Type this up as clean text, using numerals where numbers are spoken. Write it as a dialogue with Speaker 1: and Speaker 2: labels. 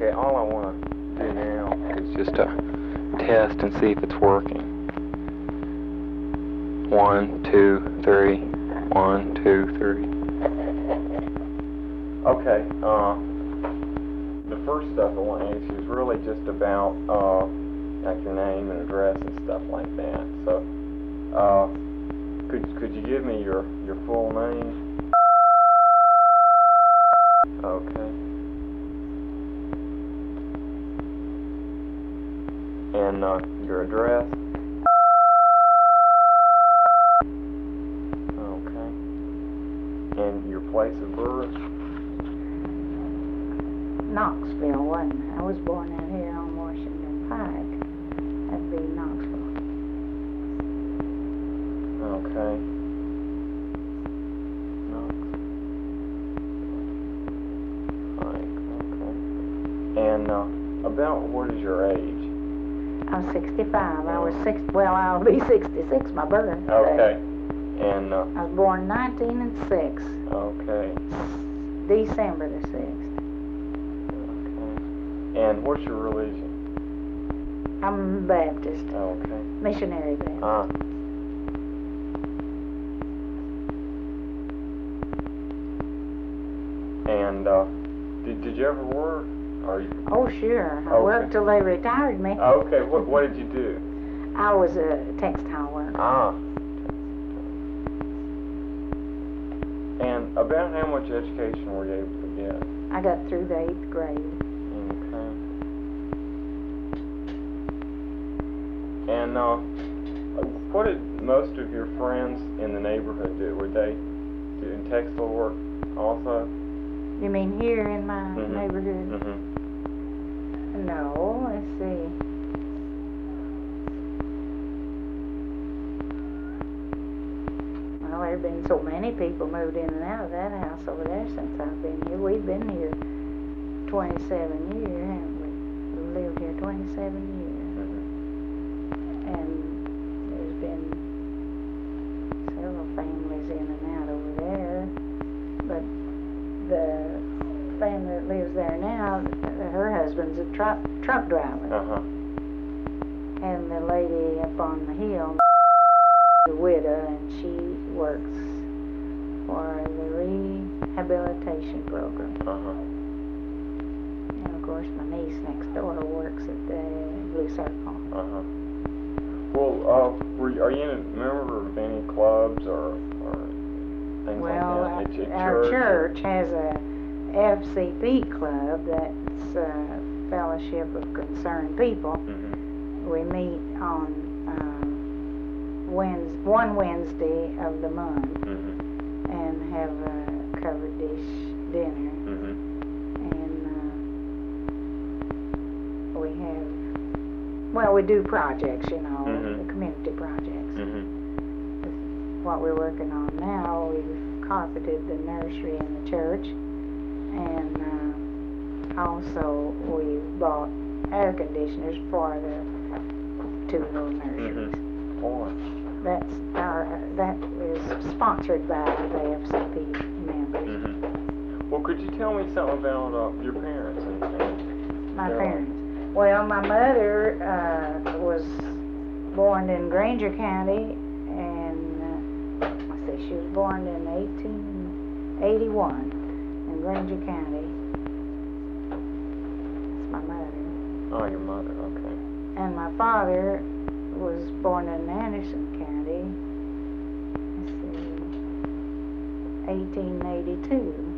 Speaker 1: Okay, all I want to do now is just to test and see if it's working. 1, 2, 3. 1, 2, 3. Okay, the first stuff I want to ask you is really just about, like your name and address and stuff like that. So, could you give me your full name? Okay. And your address? Okay. And your place of birth?
Speaker 2: Knoxville, wasn't it? I was born out here on Washington Pike. That'd be Knoxville.
Speaker 1: Okay. Pike, okay. And about what is your age?
Speaker 2: I'm 65. I was well, I'll be 66, my birthday.
Speaker 1: Okay. And
Speaker 2: I was born 1906.
Speaker 1: Okay.
Speaker 2: December the 6th.
Speaker 1: Okay. And what's your religion?
Speaker 2: I'm Baptist.
Speaker 1: Okay.
Speaker 2: Missionary Baptist.
Speaker 1: And did you ever work?
Speaker 2: Oh, sure. I worked till they retired me.
Speaker 1: Okay. What did you do?
Speaker 2: I was a textile worker.
Speaker 1: And about how much education were you able to get?
Speaker 2: I got through the 8th grade.
Speaker 1: Okay. And what did most of your friends in the neighborhood do? Were they doing textile work also?
Speaker 2: You mean here in my neighborhood?
Speaker 1: Mm-hmm.
Speaker 2: No, let's see. Well, there have been so many people moved in and out of that house over there since I've been here. We've been here 27 years, haven't we? We've lived here 27 years. And there's been several families in and out over there. But the family that lives there now, her husband's a truck driver. And the lady up on the hill is a widow, and she works for the rehabilitation program. And of course, my niece next door works at the Blue Circle.
Speaker 1: Well, are you a member of any clubs or things like that?
Speaker 2: Our church has a FCP club, that's Fellowship of Concerned People. We meet on one Wednesday of the month and have a covered dish dinner. And we have, well, we do projects, you know, community projects. What we're working on now, we've carpeted the nursery in the church. And also we've bought air conditioners for the 2 little nurseries. That is sponsored by the FCP members.
Speaker 1: Well, could you tell me something about your parents?
Speaker 2: My parents. Well, my mother was born in Granger County, and let's see, she was born in 1881. Granger County. That's my mother.
Speaker 1: Oh, your mother, okay.
Speaker 2: And my father was born in Anderson County, let's see, 1882.